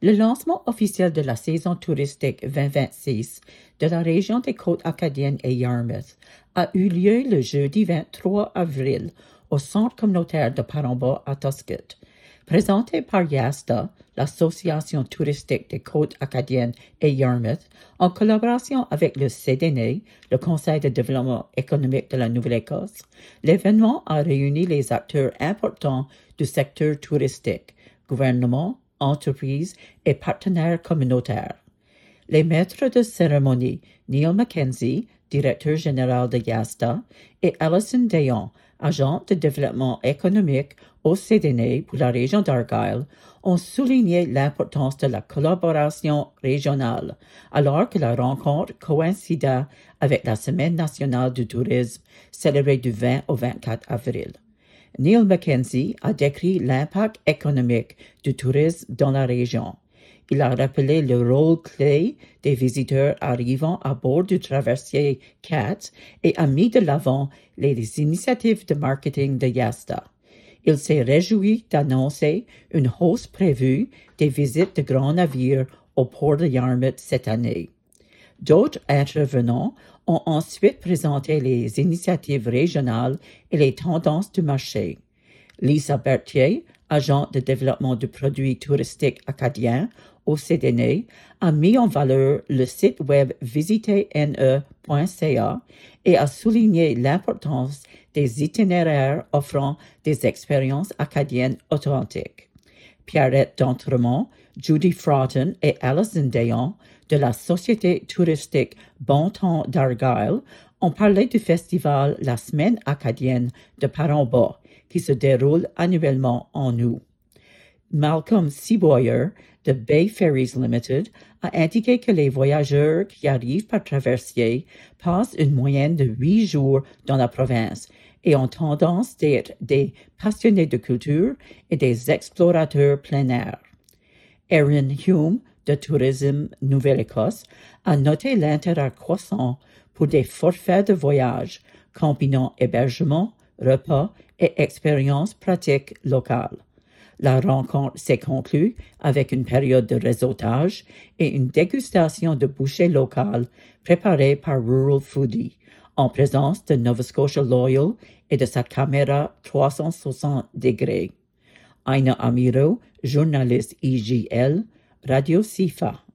Le lancement officiel de la saison touristique 2026 de la région des Côtes-Acadiennes et Yarmouth a eu lieu le jeudi 23 avril au Centre communautaire de Paromba à Tuscott. Présenté par YASTA, l'Association touristique des Côtes-Acadiennes et Yarmouth, en collaboration avec le CDN, le Conseil de développement économique de la Nouvelle-Écosse, l'événement a réuni les acteurs importants du secteur touristique, gouvernement, entreprises et partenaires communautaires. Les maîtres de cérémonie, Neil Mackenzie, directeur général de YASTA, et Alison Dayon, agent de développement économique au CDN pour la région d'Argyll, ont souligné l'importance de la collaboration régionale, alors que la rencontre coïncida avec la Semaine nationale du tourisme, célébrée du 20 au 24 avril. Neil Mackenzie a décrit l'impact économique du tourisme dans la région. Il a rappelé le rôle clé des visiteurs arrivant à bord du traversier 4 et a mis de l'avant les initiatives de marketing de YASTA. Il s'est réjoui d'annoncer une hausse prévue des visites de grands navires au port de Yarmouth cette année. D'autres intervenants ont ensuite présenté les initiatives régionales et les tendances du marché. Lisa Berthier, agente de développement de produits touristiques acadiens au CDN, a mis en valeur le site web visiterne.ca et a souligné l'importance des itinéraires offrant des expériences acadiennes authentiques. Pierrette D'Entremont, Judy Fraughton et Alison Dayon de la Société touristique Bon Temps d'Argyll ont parlé du festival La Semaine acadienne de Paromba, qui se déroule annuellement en août. Malcolm Seaboyer de Bay Ferries Limited a indiqué que les voyageurs qui arrivent par traversier passent une moyenne de 8 jours dans la province et ont tendance d'être des passionnés de culture et des explorateurs plein air. Erin Hume de Tourisme Nouvelle-Écosse a noté l'intérêt croissant pour des forfaits de voyage combinant hébergement, repas et expériences pratiques locales. La rencontre s'est conclue avec une période de réseautage et une dégustation de bouchées locales préparées par Rural Foodie, en présence de Nova Scotia Loyal et de sa caméra 360 degrés. Aina Amiro, journaliste IGL, Radio SIFA.